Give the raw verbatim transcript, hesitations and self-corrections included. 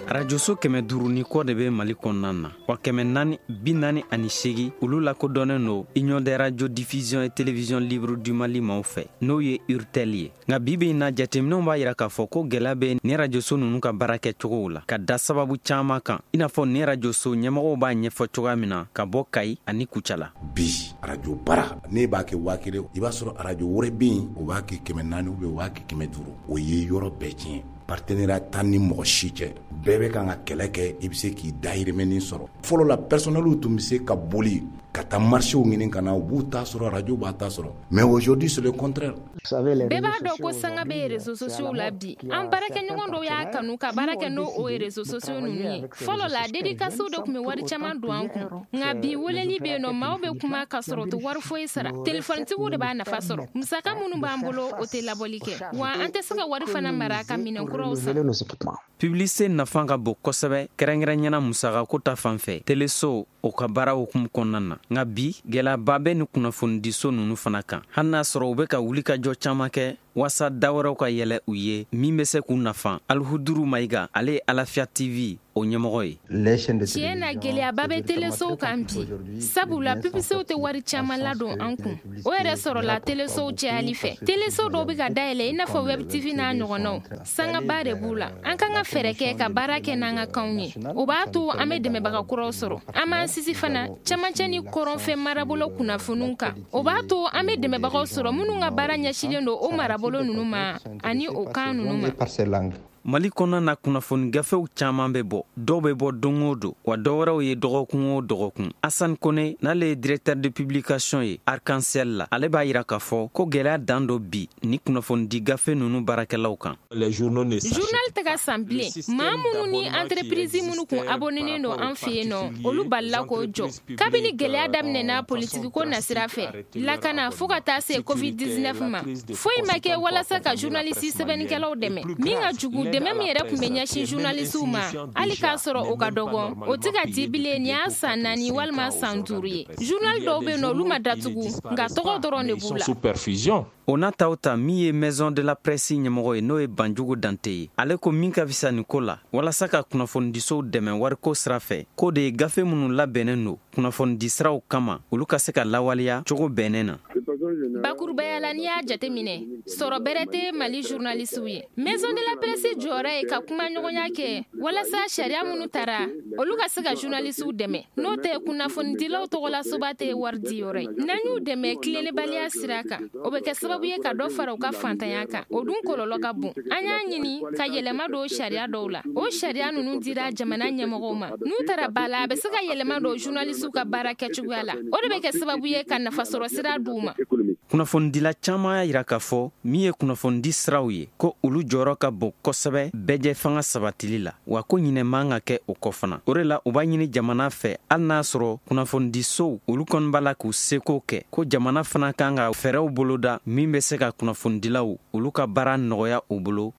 Arajoso kɛmɛ duuru ni kɔ de bɛ Mali kɔnɔna na wa kɛmɛ naani bi naani ani seegin olu lakodɔnnen no Union des radios diffusion et télévision libre du Mali maaw fɛ n'o ye U R T L ye nka bibi in na jateminɛw b'a yira k'a fɔ ko gɛlɛya bɛ ni rajoso ninnu ka baara kɛcogow la ka da sababu caman kan i n'a fɔ ni rajoso ɲɛmɔgɔw b'a ɲɛfɔ cogoya min na ka bɔ Kayi ani Kucala. Bi radio bara ne b'a kɛ waa kelen i b'a sɔrɔ radio wɛrɛ bɛ yen o b'a kɛ kɛmɛ naani ou bien o b'a kɛ kɛmɛ duuru o ye yɔrɔ bɛɛ tiɲɛ. Partenariat tan ni mɔgɔ si cɛ bɛɛ bɛ kan ka kɛlɛ kɛ i bɛ se k'i dahirimɛnin sɔrɔ fɔlɔ la personnel tun bɛ se ka boli ka taa marché ɲini ka na u b'u ta sɔrɔ radio b'a ta sɔrɔ mais aujourd'hui c'est le contraire. Bɛɛ b'a dɔn ko sanga bɛ réseaux sociaux la bi an baarakɛɲɔgɔn dɔw y'a kanu ka baara kɛ n'o o réseaux sociaux ninnu ye fɔlɔ la dédicaces de tun bɛ wari caman don an kun nka bi weleli bɛ yen nɔ maaw bɛ kuma ka sɔrɔ u tɛ wari foyi sara téléphonetigiw de b'a nafa sɔrɔ musaka minnu b'an bolo o tɛ labɔli kɛ wa an tɛ se ka wari fana mara ka minɛn kuraw san. Publicité nafa ka bon kosɛbɛ kɛrɛnkɛrɛnyana musaka ko ta fanfɛ teleso o ka baara hukumu kɔnɔna na nka bi gɛlɛyaba bɛ ni kunnafonidiso ninnu fana kan hali n'a sɔrɔ u bɛ ka wulikajɔ caman kɛ wasa dawɛrɛw ka yɛlɛ u ye min bɛ se k'u nafa Alihuduru Mayiga ale ye Alafiya T V o ɲɛmɔgɔ ye. Tiɲɛ na gɛlɛyaba bɛ telesow kan bi sabula publicitew tɛ wari caman ladon an kun o yɛrɛ sɔrɔla telesow cɛyali fɛ teleso dɔw bɛ ka dayɛlɛ i n'a fɔ web T V n'a ɲɔgɔnnaw sangaba de b'u la an kan ka fɛɛrɛ kɛ ka baara kɛ n'an ka kanw ye o b'a to an bɛ dɛmɛbaga kuraw sɔrɔ an b'an sisi fana camancɛ ni kɔrɔnfɛn marabolo kunnafoniw kan o b'a to an bɛ dɛmɛbagaw sɔrɔ minnu ka baara ɲɛsilen don o marabolo ninnu ma ani o kan ninnu ma. Mali kɔnɔna na kunnafoni gafew caman bɛ bɔ dɔw bɛ bɔ don o don wa dɔwɛrɛw ye dɔgɔkun o dɔgɔkun Hassan Kone n'ale ye directeur de publication ye Arc-en-Ciel la ale b'a yira k'a fɔ ko gɛlɛya dan dɔ bi ni kunnafonidi gafe ninnu baarakɛlaw kan. Journal tɛ ka san bilen maa minnu ni entreprise minnu kun abonnenen don an fɛ yen nɔ olu balila k'o jɔ kabini gɛlɛya daminɛna politiki ko nasira fɛ lakana fo ka taa se covid dix-neuf ma foyi ma kɛ walasa ka journaliste sɛbɛnnikɛlaw dɛmɛ min ka jugu dɛmɛ min yɛrɛ tun bɛ ɲɛsin journalistes ma hali k'a sɔrɔ o ka dɔgɔn o tɛ ka di bilen ni y'a san naani walima san duuru ye journal dɔw bɛ yen nɔ olu ma datugu nka tɔgɔ dɔrɔn de b'u la. O n'a taw ta min ye maison de la presse ɲɛmɔgɔ ye n'o ye Banjugu Dante ye ale ko min ka fisa nin ko la walasa ka kunnafonidisow dɛmɛ wariko sira fɛ ko de ye gafe minnu labɛnnen don kunnafonidi siraw kama olu ka se ka lawaleya cogo bɛnnen na. Bakurubaya la n'i y'a jateminɛ sɔrɔ bɛrɛ tɛ Mali journalistes ye maison de la presse jɔyɔrɔ ye ka kuma ɲɔgɔnya kɛ walasa sariya minnu tara olu ka se ka journalistes dɛmɛ n'o tɛ kunnafonidilaw tɔgɔla soba tɛ wari di yɔrɔ ye n'an y'u dɛmɛ tilennibaliya sira kan o bɛ kɛ sababu ye ka dɔ fara u ka fantanya kan o dun kɔlɔlɔ ka bon an y'a ɲini ka yɛlɛma don sariya dɔw la o sariya ninnu dira jamana ɲɛmɔgɔw ma n'u tara ba la a bɛ se ka yɛlɛma don journalistes ka baara kɛcogoya la o de bɛ kɛ sababu ye ka nafasɔrɔ sira d'u ma. Kunnafonidila caman y'a yira k'a fɔ min ye kunnafonidi siraw ye ko olu jɔyɔrɔ ka bon kosɛbɛ bɛɛjɛ fanga sabatili la wa ko ɲinɛ man ka kɛ o kɔ fana o de la u b'a ɲini jamana fɛ hali n'a sɔrɔ kunnafonidisow olu kɔni b'a la k'u seko kɛ ko jamana fana kan ka fɛɛrɛw boloda min bɛ se ka kunnafonidilaw olu ka baara nɔgɔya u bolo